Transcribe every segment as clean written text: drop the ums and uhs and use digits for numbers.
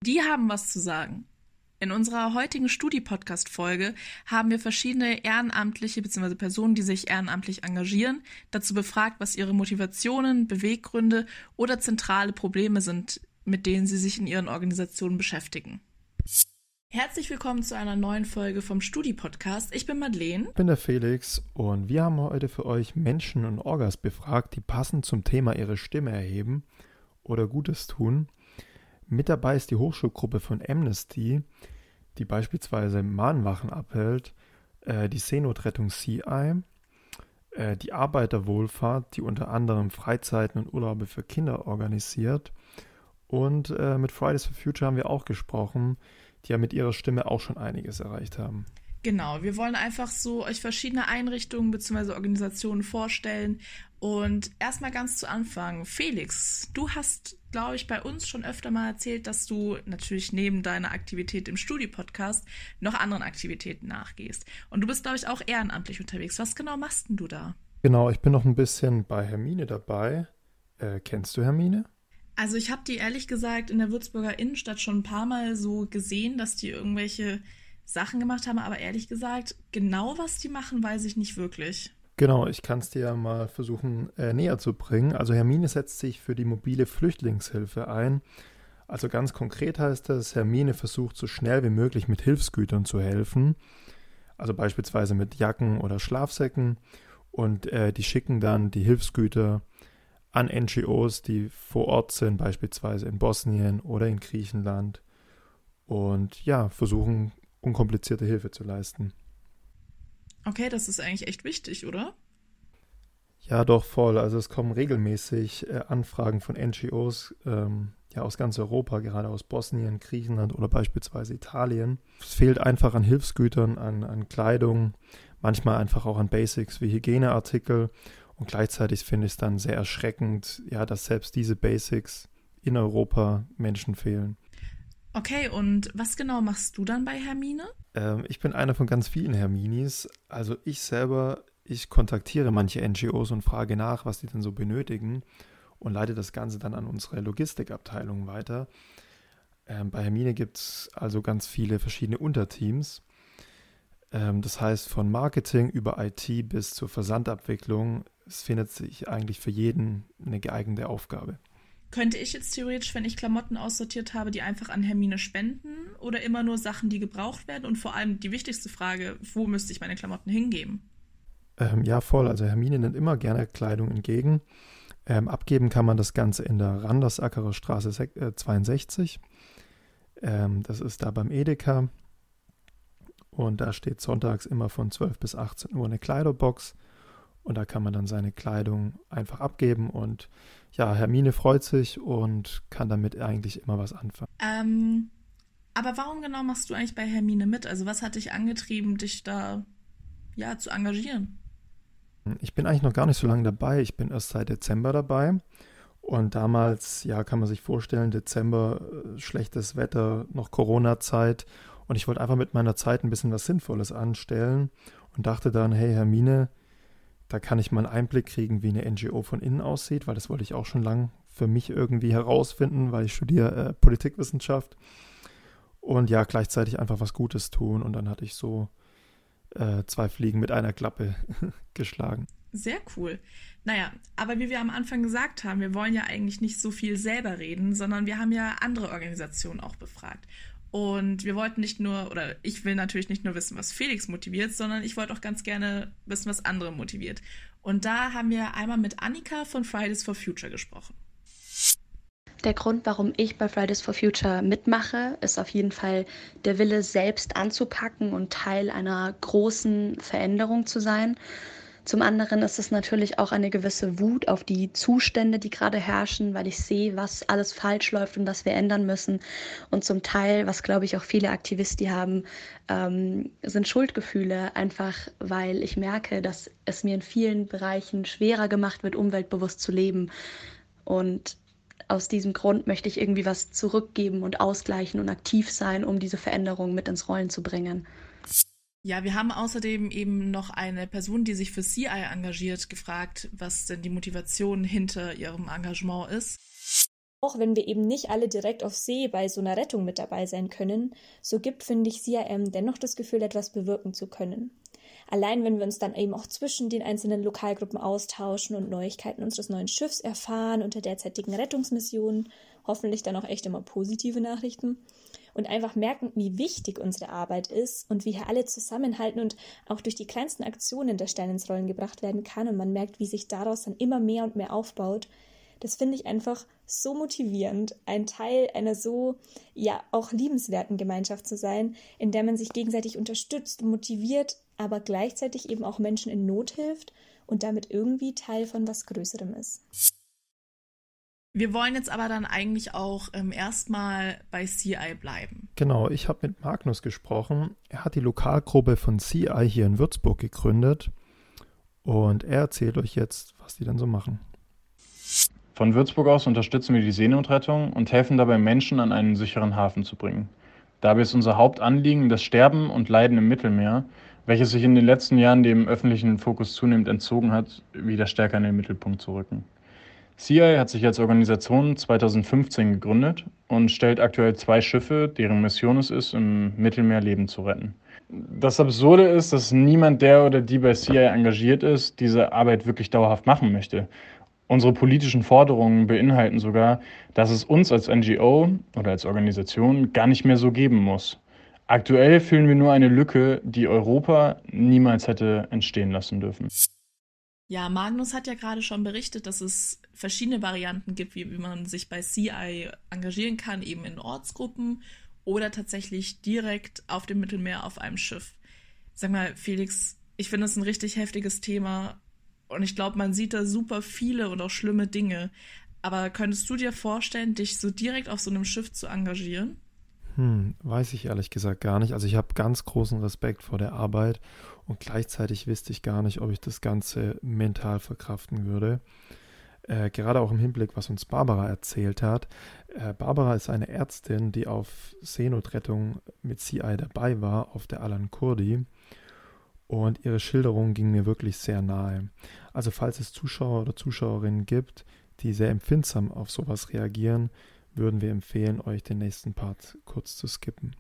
Die haben was zu sagen. In unserer heutigen Studi-Podcast-Folge haben wir verschiedene Ehrenamtliche bzw. Personen, die sich ehrenamtlich engagieren, dazu befragt, was ihre Motivationen, Beweggründe oder zentrale Probleme sind, mit denen sie sich in ihren Organisationen beschäftigen. Herzlich willkommen zu einer neuen Folge vom Studi-Podcast. Ich bin Madeleine. Ich bin der Felix und wir haben heute für euch Menschen und Orgas befragt, die passend zum Thema ihre Stimme erheben oder Gutes tun. Mit dabei ist die Hochschulgruppe von Amnesty, die beispielsweise Mahnwachen abhält, die Seenotrettung Sea-Eye, die Arbeiterwohlfahrt, die unter anderem Freizeiten und Urlaube für Kinder organisiert. Und mit Fridays for Future haben wir auch gesprochen, die ja mit ihrer Stimme auch schon einiges erreicht haben. Genau, wir wollen einfach so euch verschiedene Einrichtungen bzw. Organisationen vorstellen. Und erstmal ganz zu Anfang, Felix, du hast, glaube ich, bei uns schon öfter mal erzählt, dass du natürlich neben deiner Aktivität im Studi-Podcast noch anderen Aktivitäten nachgehst. Und du bist, glaube ich, auch ehrenamtlich unterwegs. Was genau machst denn du da? Genau, ich bin noch ein bisschen bei Hermine dabei. Kennst du Hermine? Also ich habe die ehrlich gesagt in der Würzburger Innenstadt schon ein paar Mal so gesehen, dass die irgendwelche Sachen gemacht haben, aber ehrlich gesagt, genau was die machen, weiß ich nicht wirklich. Genau, ich kann es dir ja mal versuchen näher zu bringen. Also Hermine setzt sich für die mobile Flüchtlingshilfe ein. Also ganz konkret heißt das, Hermine versucht so schnell wie möglich mit Hilfsgütern zu helfen. Also beispielsweise mit Jacken oder Schlafsäcken. Und die schicken dann die Hilfsgüter an NGOs, die vor Ort sind, beispielsweise in Bosnien oder in Griechenland. Und ja, versuchen unkomplizierte Hilfe zu leisten. Okay, das ist eigentlich echt wichtig, oder? Ja, doch, voll. Also es kommen regelmäßig Anfragen von NGOs aus ganz Europa, gerade aus Bosnien, Griechenland oder beispielsweise Italien. Es fehlt einfach an Hilfsgütern, an Kleidung, manchmal einfach auch an Basics wie Hygieneartikel. Und gleichzeitig finde ich es dann sehr erschreckend, ja, dass selbst diese Basics in Europa Menschen fehlen. Okay, und was genau machst du dann bei Hermine? Ich bin einer von ganz vielen Herminis. Also ich kontaktiere manche NGOs und frage nach, was die denn so benötigen und leite das Ganze dann an unsere Logistikabteilung weiter. Bei Hermine gibt es also ganz viele verschiedene Unterteams. Das heißt, von Marketing über IT bis zur Versandabwicklung, es findet sich eigentlich für jeden eine geeignete Aufgabe. Könnte ich jetzt theoretisch, wenn ich Klamotten aussortiert habe, die einfach an Hermine spenden oder immer nur Sachen, die gebraucht werden? Und vor allem die wichtigste Frage, wo müsste ich meine Klamotten hingeben? Ja, voll. Also Hermine nimmt immer gerne Kleidung entgegen. Abgeben kann man das Ganze in der Randersackerer Straße 62. Das ist da beim Edeka. Und da steht sonntags immer von 12 bis 18 Uhr eine Kleiderbox. Und da kann man dann seine Kleidung einfach abgeben. Und ja, Hermine freut sich und kann damit eigentlich immer was anfangen. Aber warum genau machst du eigentlich bei Hermine mit? Also was hat dich angetrieben, dich da zu engagieren? Ich bin eigentlich noch gar nicht so lange dabei. Ich bin erst seit Dezember dabei. Und damals, ja, kann man sich vorstellen, Dezember, schlechtes Wetter, noch Corona-Zeit. Und ich wollte einfach mit meiner Zeit ein bisschen was Sinnvolles anstellen und dachte dann, hey Hermine, da kann ich mal einen Einblick kriegen, wie eine NGO von innen aussieht, weil das wollte ich auch schon lange für mich irgendwie herausfinden, weil ich studiere Politikwissenschaft und ja, gleichzeitig einfach was Gutes tun. Und dann hatte ich so 2 Fliegen mit einer Klappe geschlagen. Sehr cool. Naja, aber wie wir am Anfang gesagt haben, wir wollen ja eigentlich nicht so viel selber reden, sondern wir haben ja andere Organisationen auch befragt. Und wir wollten nicht nur, oder ich will natürlich nicht nur wissen, was Felix motiviert, sondern ich wollte auch ganz gerne wissen, was andere motiviert. Und da haben wir einmal mit Annika von Fridays for Future gesprochen. Der Grund, warum ich bei Fridays for Future mitmache, ist auf jeden Fall der Wille, selbst anzupacken und Teil einer großen Veränderung zu sein. Zum anderen ist es natürlich auch eine gewisse Wut auf die Zustände, die gerade herrschen, weil ich sehe, was alles falsch läuft und was wir ändern müssen. Und zum Teil, was glaube ich auch viele Aktivisten haben, sind Schuldgefühle, einfach weil ich merke, dass es mir in vielen Bereichen schwerer gemacht wird, umweltbewusst zu leben. Und aus diesem Grund möchte ich irgendwie was zurückgeben und ausgleichen und aktiv sein, um diese Veränderung mit ins Rollen zu bringen. Ja, wir haben außerdem eben noch eine Person, die sich für Sea-Eye engagiert, gefragt, was denn die Motivation hinter ihrem Engagement ist. Auch wenn wir eben nicht alle direkt auf See bei so einer Rettung mit dabei sein können, so gibt, finde ich, CIM dennoch das Gefühl, etwas bewirken zu können. Allein wenn wir uns dann eben auch zwischen den einzelnen Lokalgruppen austauschen und Neuigkeiten unseres neuen Schiffs erfahren und der derzeitigen Rettungsmission, hoffentlich dann auch echt immer positive Nachrichten, und einfach merken, wie wichtig unsere Arbeit ist und wie hier alle zusammenhalten und auch durch die kleinsten Aktionen der Stein ins Rollen gebracht werden kann und man merkt, wie sich daraus dann immer mehr und mehr aufbaut. Das finde ich einfach so motivierend, ein Teil einer so, ja, auch liebenswerten Gemeinschaft zu sein, in der man sich gegenseitig unterstützt, motiviert, aber gleichzeitig eben auch Menschen in Not hilft und damit irgendwie Teil von was Größerem ist. Wir wollen jetzt aber dann eigentlich auch erstmal bei CI bleiben. Genau, ich habe mit Magnus gesprochen. Er hat die Lokalgruppe von CI hier in Würzburg gegründet und er erzählt euch jetzt, was die dann so machen. Von Würzburg aus unterstützen wir die Seenotrettung und helfen dabei, Menschen an einen sicheren Hafen zu bringen. Dabei ist unser Hauptanliegen das Sterben und Leiden im Mittelmeer, welches sich in den letzten Jahren dem öffentlichen Fokus zunehmend entzogen hat, wieder stärker in den Mittelpunkt zu rücken. CI hat sich als Organisation 2015 gegründet und stellt aktuell 2 Schiffe, deren Mission es ist, im Mittelmeer Leben zu retten. Das Absurde ist, dass niemand, der oder die bei CI engagiert ist, diese Arbeit wirklich dauerhaft machen möchte. Unsere politischen Forderungen beinhalten sogar, dass es uns als NGO oder als Organisation gar nicht mehr so geben muss. Aktuell füllen wir nur eine Lücke, die Europa niemals hätte entstehen lassen dürfen. Ja, Magnus hat ja gerade schon berichtet, dass es verschiedene Varianten gibt, wie man sich bei CI engagieren kann, eben in Ortsgruppen oder tatsächlich direkt auf dem Mittelmeer auf einem Schiff. Sag mal, Felix, ich finde das ein richtig heftiges Thema und ich glaube, man sieht da super viele und auch schlimme Dinge. Aber könntest du dir vorstellen, dich so direkt auf so einem Schiff zu engagieren? Weiß ich ehrlich gesagt gar nicht. Also ich habe ganz großen Respekt vor der Arbeit und gleichzeitig wüsste ich gar nicht, ob ich das Ganze mental verkraften würde. Gerade auch im Hinblick, was uns Barbara erzählt hat. Barbara ist eine Ärztin, die auf Seenotrettung mit CI dabei war, auf der Alan Kurdi. Und ihre Schilderung ging mir wirklich sehr nahe. Also falls es Zuschauer oder Zuschauerinnen gibt, die sehr empfindsam auf sowas reagieren, würden wir empfehlen, euch den nächsten Part kurz zu skippen.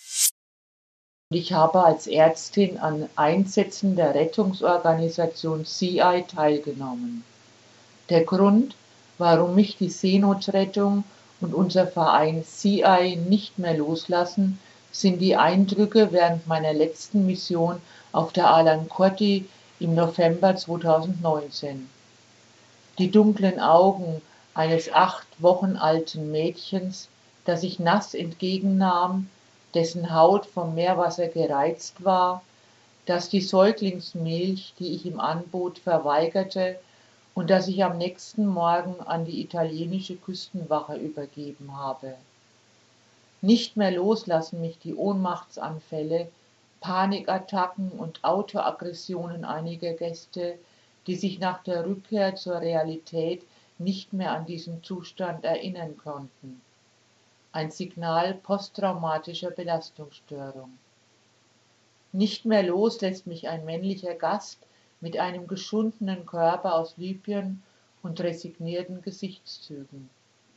Ich habe als Ärztin an Einsätzen der Rettungsorganisation CI teilgenommen. Der Grund, warum mich die Seenotrettung und unser Verein CI nicht mehr loslassen, sind die Eindrücke während meiner letzten Mission auf der Alan Kurdi im November 2019. Die dunklen Augen eines 8 Wochen alten Mädchens, das ich nass entgegennahm, dessen Haut vom Meerwasser gereizt war, das die Säuglingsmilch, die ich ihm anbot, verweigerte und das ich am nächsten Morgen an die italienische Küstenwache übergeben habe. Nicht mehr loslassen mich die Ohnmachtsanfälle, Panikattacken und Autoaggressionen einiger Gäste, die sich nach der Rückkehr zur Realität nicht mehr an diesen Zustand erinnern konnten. Ein Signal posttraumatischer Belastungsstörung. Nicht mehr los lässt mich ein männlicher Gast mit einem geschundenen Körper aus Libyen und resignierten Gesichtszügen.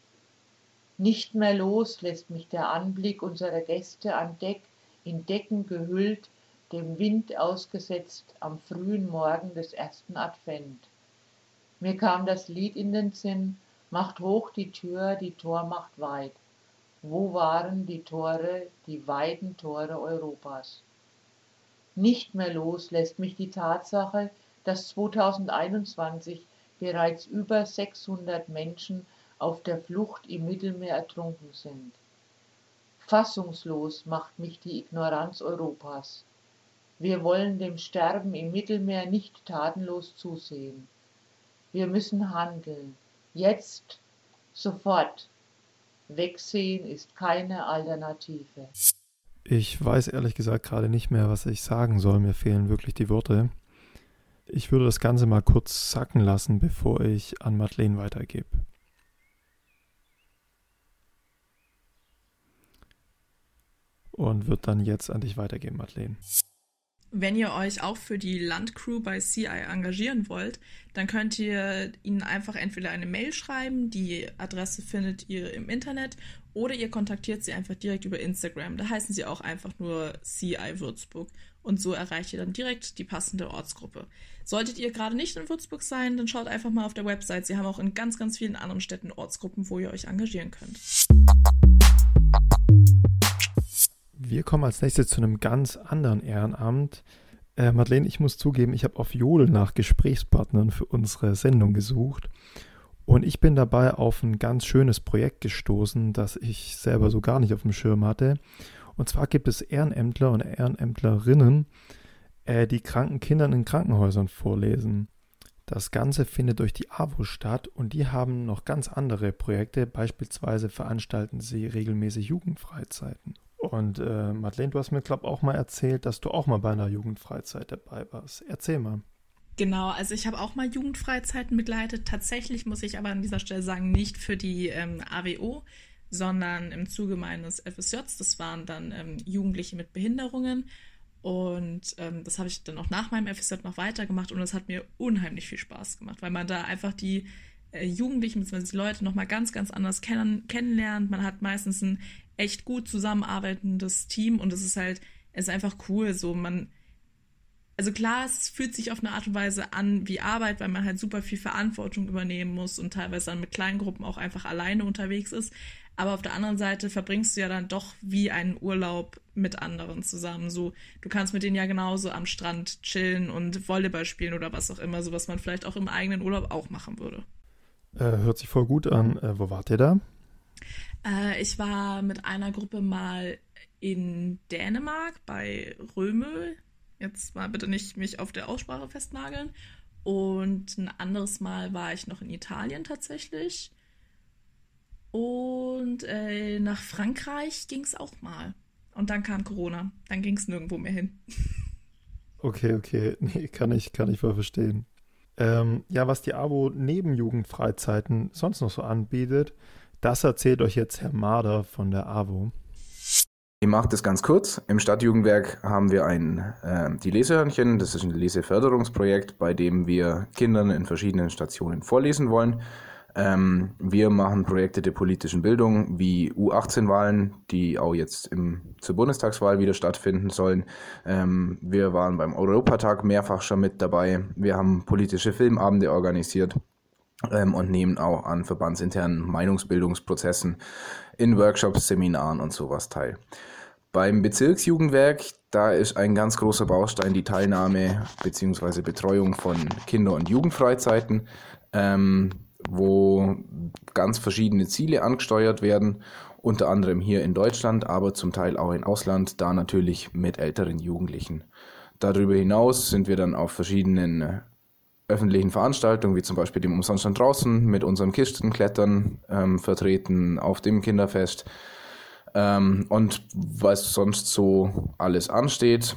Nicht mehr los lässt mich der Anblick unserer Gäste an Deck, in Decken gehüllt, dem Wind ausgesetzt am frühen Morgen des 1. Advent. Mir kam das Lied in den Sinn, macht hoch die Tür, die Tor macht weit. Wo waren die Tore, die weiten Tore Europas? Nicht mehr los lässt mich die Tatsache, dass 2021 bereits über 600 Menschen auf der Flucht im Mittelmeer ertrunken sind. Fassungslos macht mich die Ignoranz Europas. Wir wollen dem Sterben im Mittelmeer nicht tatenlos zusehen. Wir müssen handeln. Jetzt, sofort. Wegsehen ist keine Alternative. Ich weiß ehrlich gesagt gerade nicht mehr, was ich sagen soll. Mir fehlen wirklich die Worte. Ich würde das Ganze mal kurz sacken lassen, bevor ich an Madeleine weitergebe. Und wird dann jetzt an dich weitergeben, Madeleine. Wenn ihr euch auch für die Landcrew bei CI engagieren wollt, dann könnt ihr ihnen einfach entweder eine Mail schreiben, die Adresse findet ihr im Internet, oder ihr kontaktiert sie einfach direkt über Instagram. Da heißen sie auch einfach nur CI Würzburg. Und so erreicht ihr dann direkt die passende Ortsgruppe. Solltet ihr gerade nicht in Würzburg sein, dann schaut einfach mal auf der Website. Sie haben auch in ganz, ganz vielen anderen Städten Ortsgruppen, wo ihr euch engagieren könnt. Wir kommen als nächstes zu einem ganz anderen Ehrenamt. Madeleine, ich muss zugeben, ich habe auf Jodel nach Gesprächspartnern für unsere Sendung gesucht. Und ich bin dabei auf ein ganz schönes Projekt gestoßen, das ich selber so gar nicht auf dem Schirm hatte. Und zwar gibt es Ehrenämtler und Ehrenämtlerinnen, die kranken Kindern in Krankenhäusern vorlesen. Das Ganze findet durch die AWO statt und die haben noch ganz andere Projekte. Beispielsweise veranstalten sie regelmäßig Jugendfreizeiten. Und Madeleine, du hast mir, glaube ich, auch mal erzählt, dass du auch mal bei einer Jugendfreizeit dabei warst. Erzähl mal. Genau, also ich habe auch mal Jugendfreizeiten begleitet. Tatsächlich muss ich aber an dieser Stelle sagen, nicht für die AWO, sondern im Zuge meines FSJs. Das waren dann Jugendliche mit Behinderungen. Und das habe ich dann auch nach meinem FSJ noch weitergemacht und das hat mir unheimlich viel Spaß gemacht, weil man da einfach die Jugendlichen bzw. die Leute nochmal ganz, ganz anders kennenlernt. Man hat meistens ein echt gut zusammenarbeitendes Team und es ist einfach cool. Also klar, es fühlt sich auf eine Art und Weise an wie Arbeit, weil man halt super viel Verantwortung übernehmen muss und teilweise dann mit kleinen Gruppen auch einfach alleine unterwegs ist. Aber auf der anderen Seite verbringst du ja dann doch wie einen Urlaub mit anderen zusammen. So, du kannst mit denen ja genauso am Strand chillen und Volleyball spielen oder was auch immer, so was man vielleicht auch im eigenen Urlaub auch machen würde. Hört sich voll gut an. Wo wart ihr da? Ich war mit einer Gruppe mal in Dänemark bei Römö. Jetzt mal bitte nicht mich auf der Aussprache festnageln. Und ein anderes Mal war ich noch in Italien tatsächlich. Und nach Frankreich ging es auch mal. Und dann kam Corona. Dann ging es nirgendwo mehr hin. Okay. Nee, kann ich voll verstehen. Ja, was die AWO neben Jugendfreizeiten sonst noch so anbietet, das erzählt euch jetzt Herr Mader von der AWO. Ich mache das ganz kurz. Im Stadtjugendwerk haben wir die Lesehörnchen. Das ist ein Leseförderungsprojekt, bei dem wir Kindern in verschiedenen Stationen vorlesen wollen. Wir machen Projekte der politischen Bildung wie U18-Wahlen, die auch jetzt zur Bundestagswahl wieder stattfinden sollen. Wir waren beim Europatag mehrfach schon mit dabei. Wir haben politische Filmabende organisiert und nehmen auch an verbandsinternen Meinungsbildungsprozessen in Workshops, Seminaren und sowas teil. Beim Bezirksjugendwerk, da ist ein ganz großer Baustein die Teilnahme bzw. Betreuung von Kinder- und Jugendfreizeiten, wo ganz verschiedene Ziele angesteuert werden, unter anderem hier in Deutschland, aber zum Teil auch im Ausland, da natürlich mit älteren Jugendlichen. Darüber hinaus sind wir dann auf verschiedenen öffentlichen Veranstaltungen, wie zum Beispiel dem Umsonststand draußen, mit unserem Kistenklettern vertreten, auf dem Kinderfest und was sonst so alles ansteht.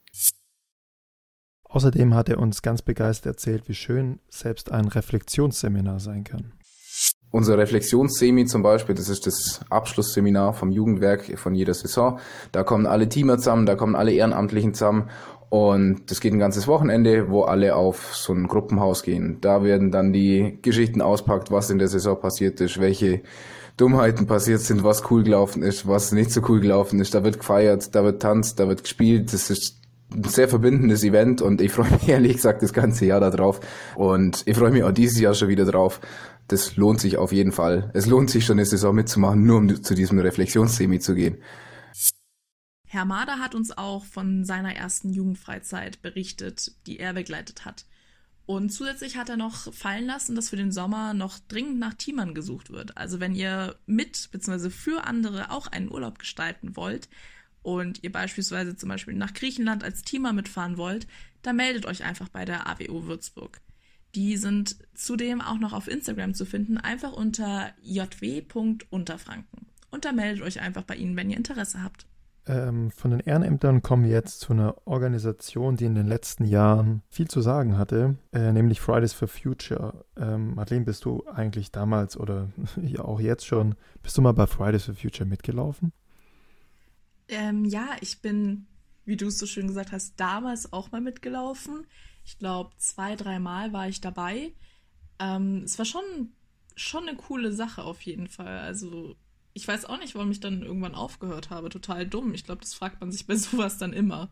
Außerdem hat er uns ganz begeistert erzählt, wie schön selbst ein Reflexionsseminar sein kann. Unser Reflexionssemi zum Beispiel, das ist das Abschlussseminar vom Jugendwerk von jeder Saison. Da kommen alle Teamer zusammen, da kommen alle Ehrenamtlichen zusammen und das geht ein ganzes Wochenende, wo alle auf so ein Gruppenhaus gehen. Da werden dann die Geschichten auspackt, was in der Saison passiert ist, welche Dummheiten passiert sind, was cool gelaufen ist, was nicht so cool gelaufen ist. Da wird gefeiert, da wird tanzt, da wird gespielt. Das ist ein sehr verbindendes Event und ich freue mich ehrlich gesagt das ganze Jahr da drauf. Und ich freue mich auch dieses Jahr schon wieder drauf. Das lohnt sich auf jeden Fall. Es lohnt sich schon, eine Saison mitzumachen, nur um zu diesem Reflexionssemi zu gehen. Herr Mader hat uns auch von seiner ersten Jugendfreizeit berichtet, die er begleitet hat. Und zusätzlich hat er noch fallen lassen, dass für den Sommer noch dringend nach Teamern gesucht wird. Also wenn ihr mit bzw. für andere auch einen Urlaub gestalten wollt und ihr beispielsweise zum Beispiel nach Griechenland als Teamer mitfahren wollt, dann meldet euch einfach bei der AWO Würzburg. Die sind zudem auch noch auf Instagram zu finden, einfach unter jw.unterfranken. Und da meldet euch einfach bei ihnen, wenn ihr Interesse habt. Von den Ehrenämtern kommen wir jetzt zu einer Organisation, die in den letzten Jahren viel zu sagen hatte, nämlich Fridays for Future. Madeleine, bist du eigentlich damals oder ja auch jetzt schon, bist du mal bei Fridays for Future mitgelaufen? Ja, ich bin wie du es so schön gesagt hast, damals auch mal mitgelaufen. Ich glaube, 2-3 Mal war ich dabei. Es war schon eine coole Sache auf jeden Fall. Also ich weiß auch nicht, warum ich dann irgendwann aufgehört habe. Total dumm. Ich glaube, das fragt man sich bei sowas dann immer.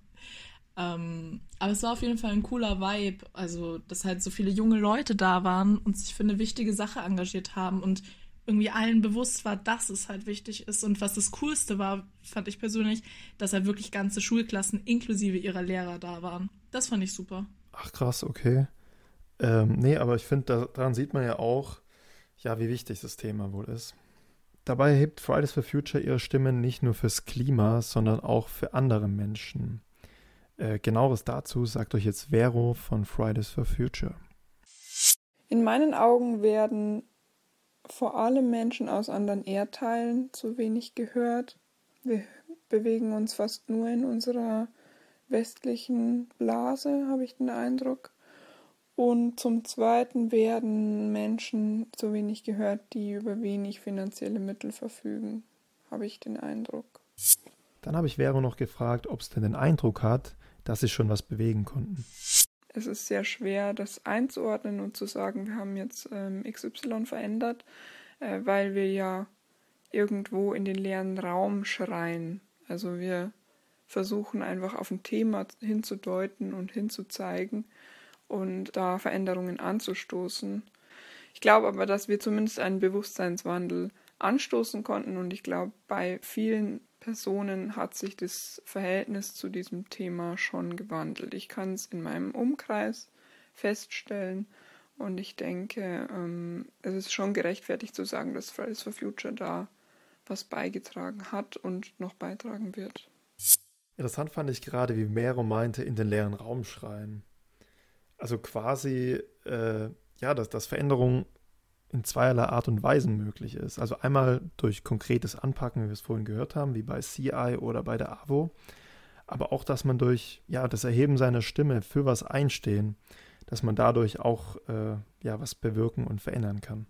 Aber es war auf jeden Fall ein cooler Vibe. Also, dass halt so viele junge Leute da waren und sich für eine wichtige Sache engagiert haben und irgendwie allen bewusst war, dass es halt wichtig ist. Und was das Coolste war, fand ich persönlich, dass halt wirklich ganze Schulklassen inklusive ihrer Lehrer da waren. Das fand ich super. Ach krass, okay. Nee, aber ich finde, daran sieht man ja auch, ja, wie wichtig das Thema wohl ist. Dabei hebt Fridays for Future ihre Stimme nicht nur fürs Klima, sondern auch für andere Menschen. Genaueres dazu sagt euch jetzt Vero von Fridays for Future. In meinen Augen werden vor allem Menschen aus anderen Erdteilen zu wenig gehört. Wir bewegen uns fast nur in unserer westlichen Blase, habe ich den Eindruck. Und zum Zweiten werden Menschen zu wenig gehört, die über wenig finanzielle Mittel verfügen, habe ich den Eindruck. Dann habe ich Vero noch gefragt, ob es denn den Eindruck hat, dass sie schon was bewegen konnten. Es ist sehr schwer, das einzuordnen und zu sagen, wir haben jetzt XY verändert, weil wir ja irgendwo in den leeren Raum schreien. Also wir versuchen einfach auf ein Thema hinzudeuten und hinzuzeigen und da Veränderungen anzustoßen. Ich glaube aber, dass wir zumindest einen Bewusstseinswandel anstoßen konnten und ich glaube, bei vielen Personen hat sich das Verhältnis zu diesem Thema schon gewandelt. Ich kann es in meinem Umkreis feststellen und ich denke, es ist schon gerechtfertigt zu sagen, dass Fridays for Future da was beigetragen hat und noch beitragen wird. Interessant fand ich gerade, wie Vero meinte, in den leeren Raum schreien. Also quasi, dass Veränderung in zweierlei Art und Weisen möglich ist. Also einmal durch konkretes Anpacken, wie wir es vorhin gehört haben, wie bei CI oder bei der AWO, aber auch, dass man durch das Erheben seiner Stimme für was einstehen, dass man dadurch auch was bewirken und verändern kann.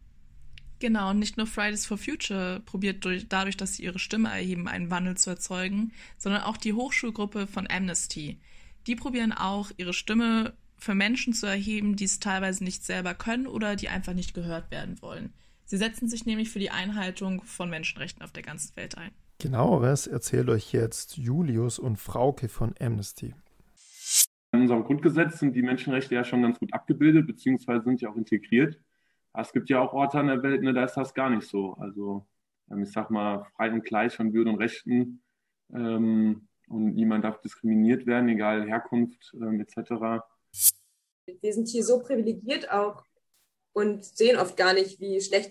Genau, und nicht nur Fridays for Future probiert dadurch, dass sie ihre Stimme erheben, einen Wandel zu erzeugen, sondern auch die Hochschulgruppe von Amnesty. Die probieren auch, ihre Stimme für Menschen zu erheben, die es teilweise nicht selber können oder die einfach nicht gehört werden wollen. Sie setzen sich nämlich für die Einhaltung von Menschenrechten auf der ganzen Welt ein. Genaueres erzählt euch jetzt Julius und Frauke von Amnesty. In unserem Grundgesetz sind die Menschenrechte ja schon ganz gut abgebildet, beziehungsweise sind ja auch integriert. Aber es gibt ja auch Orte an der Welt, da ist das gar nicht so. Also ich sag mal, frei und gleich von Würde und Rechten und niemand darf diskriminiert werden, egal Herkunft etc. Wir sind hier so privilegiert auch und sehen oft gar nicht, wie schlecht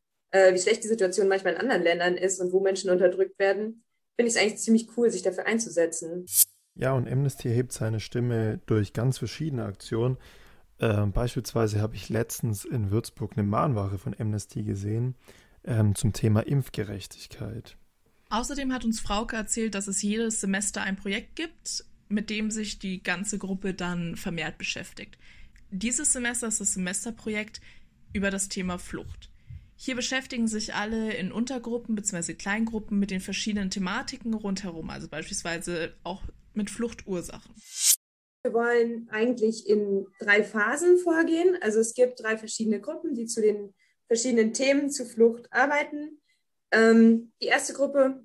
die Situation manchmal in anderen Ländern ist und wo Menschen unterdrückt werden. Finde ich es eigentlich ziemlich cool, sich dafür einzusetzen. Ja, und Amnesty hebt seine Stimme durch ganz verschiedene Aktionen. Beispielsweise habe ich letztens in Würzburg eine Mahnwache von Amnesty gesehen zum Thema Impfgerechtigkeit. Außerdem hat uns Frauke erzählt, dass es jedes Semester ein Projekt gibt, mit dem sich die ganze Gruppe dann vermehrt beschäftigt. Dieses Semester ist das Semesterprojekt über das Thema Flucht. Hier beschäftigen sich alle in Untergruppen bzw. Kleingruppen mit den verschiedenen Thematiken rundherum, also beispielsweise auch mit Fluchtursachen. Wir wollen eigentlich in 3 Phasen vorgehen. Also es gibt 3 verschiedene Gruppen, die zu den verschiedenen Themen zur Flucht arbeiten. Die erste Gruppe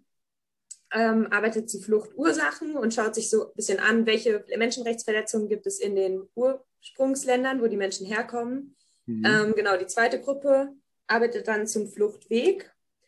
arbeitet zu Fluchtursachen und schaut sich so ein bisschen an, welche Menschenrechtsverletzungen gibt es in den Ursprungsländern, wo die Menschen herkommen. Die zweite Gruppe arbeitet dann zum Fluchtweg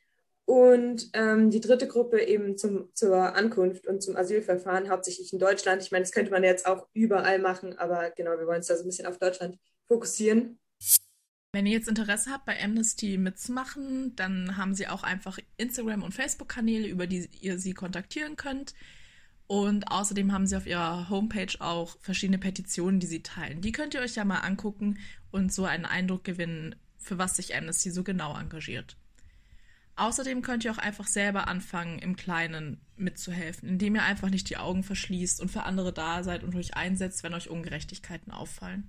und die dritte Gruppe eben zur Ankunft und zum Asylverfahren, hauptsächlich in Deutschland. Ich meine, das könnte man jetzt auch überall machen, aber genau, wir wollen uns da so ein bisschen auf Deutschland fokussieren. Wenn ihr jetzt Interesse habt, bei Amnesty mitzumachen, dann haben sie auch einfach Instagram- und Facebook-Kanäle, über die ihr sie kontaktieren könnt. Und außerdem haben sie auf ihrer Homepage auch verschiedene Petitionen, die sie teilen. Die könnt ihr euch ja mal angucken und so einen Eindruck gewinnen, für was sich Amnesty so genau engagiert. Außerdem könnt ihr auch einfach selber anfangen, im Kleinen mitzuhelfen, indem ihr einfach nicht die Augen verschließt und für andere da seid und euch einsetzt, wenn euch Ungerechtigkeiten auffallen.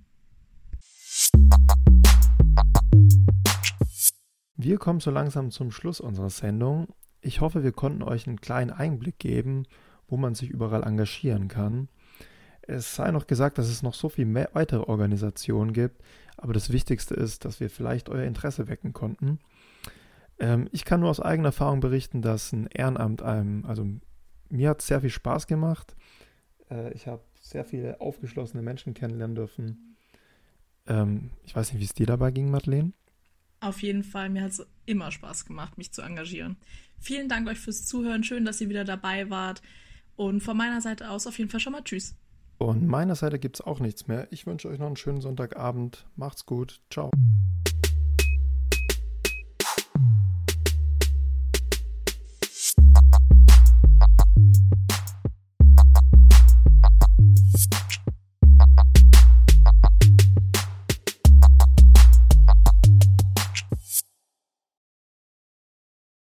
Wir kommen so langsam zum Schluss unserer Sendung. Ich hoffe, wir konnten euch einen kleinen Einblick geben wo man sich überall engagieren kann. Es sei noch gesagt, dass es noch so viel mehr weitere Organisationen gibt, aber das Wichtigste ist, dass wir vielleicht euer Interesse wecken konnten. Ich kann nur aus eigener Erfahrung berichten, dass ein Ehrenamt also mir hat es sehr viel Spaß gemacht. Ich habe sehr viele aufgeschlossene Menschen kennenlernen dürfen. Ich weiß nicht, wie es dir dabei ging, Madeleine? Auf jeden Fall, mir hat es immer Spaß gemacht, mich zu engagieren. Vielen Dank euch fürs Zuhören, schön, dass ihr wieder dabei wart. Und von meiner Seite aus auf jeden Fall schon mal tschüss. Von meiner Seite gibt es auch nichts mehr. Ich wünsche euch noch einen schönen Sonntagabend. Macht's gut. Ciao.